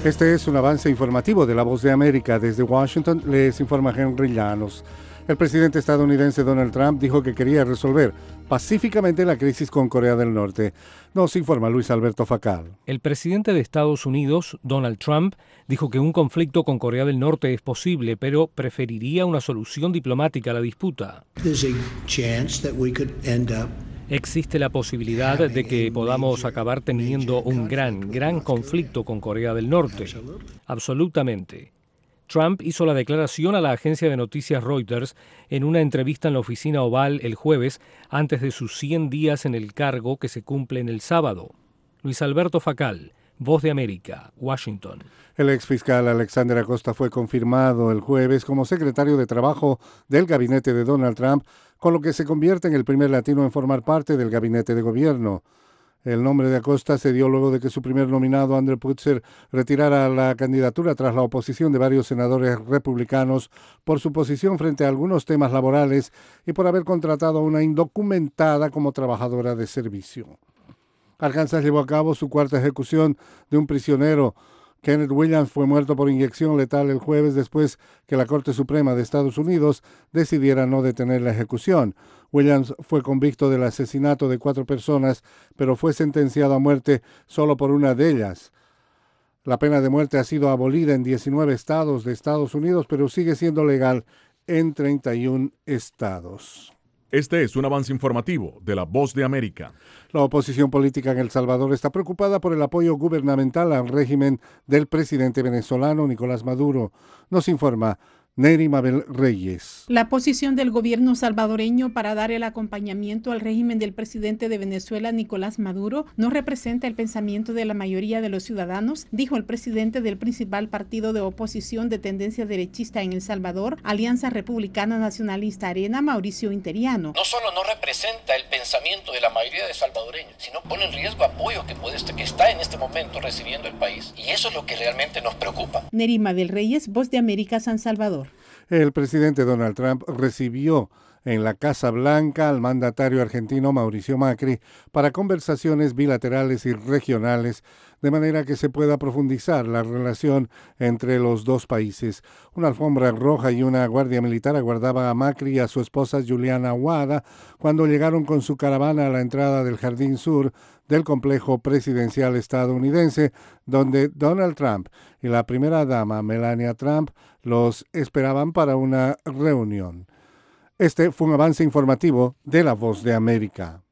Este es un avance informativo de La Voz de América. Desde Washington les informa Henry Llanos. El presidente estadounidense Donald Trump dijo que quería resolver pacíficamente la crisis con Corea del Norte. Nos informa Luis Alberto Facal. El presidente de Estados Unidos, Donald Trump, dijo que un conflicto con Corea del Norte es posible, pero preferiría una solución diplomática a la disputa. Existe la posibilidad de que podamos acabar teniendo un gran conflicto con Corea del Norte. Absolutamente. Trump hizo la declaración a la agencia de noticias Reuters en una entrevista en la oficina Oval el jueves, antes de sus 100 días en el cargo que se cumplen el sábado. Luis Alberto Facal, Voz de América, Washington. El exfiscal Alexander Acosta fue confirmado el jueves como secretario de Trabajo del gabinete de Donald Trump, con lo que se convierte en el primer latino en formar parte del gabinete de gobierno. El nombre de Acosta se dio luego de que su primer nominado, Andrew Putzer, retirara la candidatura tras la oposición de varios senadores republicanos por su posición frente a algunos temas laborales y por haber contratado a una indocumentada como trabajadora de servicio. Arkansas llevó a cabo su cuarta ejecución de un prisionero. Kenneth Williams fue muerto por inyección letal el jueves después que la Corte Suprema de Estados Unidos decidiera no detener la ejecución. Williams fue convicto del asesinato de 4 personas, pero fue sentenciado a muerte solo por una de ellas. La pena de muerte ha sido abolida en 19 estados de Estados Unidos, pero sigue siendo legal en 31 estados. Este es un avance informativo de La Voz de América. La oposición política en El Salvador está preocupada por el apoyo gubernamental al régimen del presidente venezolano Nicolás Maduro. Nos informa Neri Mabel Reyes. La posición del gobierno salvadoreño para dar el acompañamiento al régimen del presidente de Venezuela, Nicolás Maduro, no representa el pensamiento de la mayoría de los ciudadanos, dijo el presidente del principal partido de oposición de tendencia derechista en El Salvador, Alianza Republicana Nacionalista Arena, Mauricio Interiano. No solo no representa el pensamiento de la mayoría de salvadoreños, sino pone en riesgo apoyo que está en este momento recibiendo el país. Y eso es lo que realmente nos preocupa. Neri Mabel Reyes, Voz de América, San Salvador. El presidente Donald Trump recibió en la Casa Blanca al mandatario argentino Mauricio Macri para conversaciones bilaterales y regionales, de manera que se pueda profundizar la relación entre los dos países. Una alfombra roja y una guardia militar aguardaba a Macri y a su esposa Juliana Wada cuando llegaron con su caravana a la entrada del Jardín Sur del complejo presidencial estadounidense, donde Donald Trump y la primera dama Melania Trump los esperaban para una reunión. Este fue un avance informativo de La Voz de América.